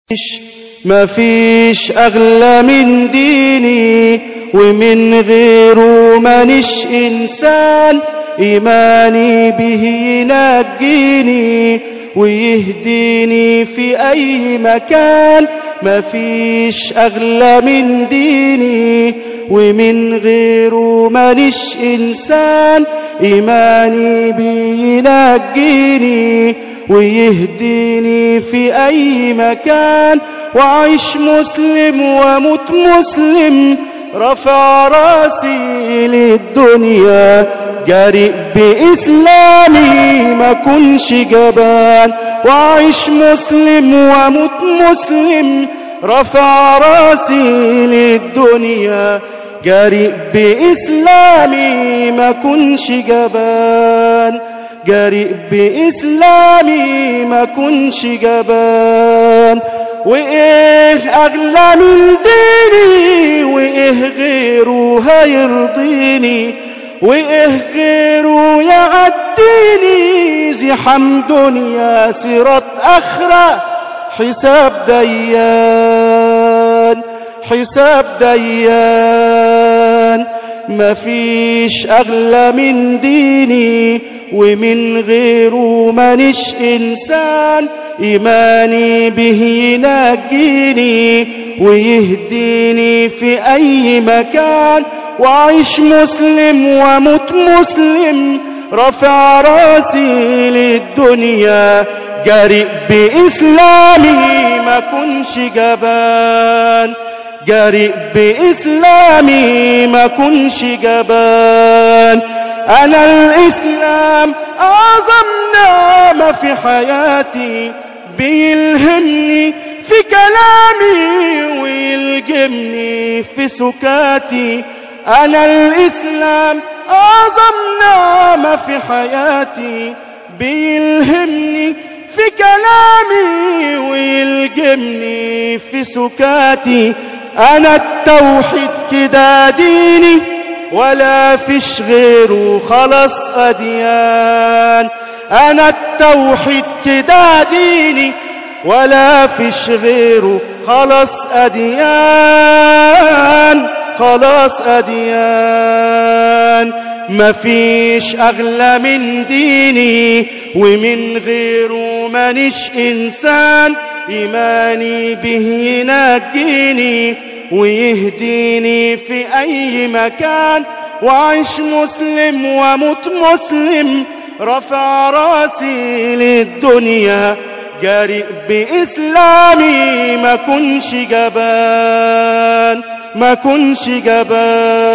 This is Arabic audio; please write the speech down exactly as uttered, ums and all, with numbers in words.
ما فيش أغلى من ديني ومن غيره مانيش إنسان. إيماني به ينجيني ويهديني في أي مكان. ما فيش أغلى من ديني ومن غيره مانيش إنسان. إيماني به ينجيني ويهديني في أي مكان. وعيش مسلم وموت مسلم رفع راسي للدنيا. جريء بإسلامي ما كنش جبان. وعيش مسلم وموت مسلم رفع راسي للدنيا. جريء بإسلامي ما كنش جبان. جريء بإسلامي ما كنش جبان. وإيه أغلى من ديني وإيه غيره هيرضيني. وإيه غيره يعديني زحام دنيا صراط آخرة حساب ديان. حساب ديان. مفيش أغلى من ديني ومن غيره مانيش إنسان. إيماني به ينجيني ويهديني في أي مكان. وعيش مسلم وموت مسلم رفع راسي للدنيا. جريء بإسلامي ما كنش جبان. جريء بإسلامي ما كنش جبان. أنا الإسلام أعظم نعمة في حياتي. بيلهمني في كلامي ويلجمني في سكاتي. أنا الإسلام أعظم نعمة في حياتي. بيلهمني في كلامي ويلجمني في سكاتي. أنا التوحيد كده ديني ولا فيش غيره خلاص أديان. أنا التوحيد كده ديني ولا فيش غيره خلاص أديان. خلاص أديان. مفيش أغلى من ديني ومن غيره مانيش إنسان. إيماني به ينجيني ويهديني في أي مكان. وعيش مسلم وموت مسلم رفع راسي للدنيا. جريء بإسلامي ما كنش جبان. ما كنش جبان.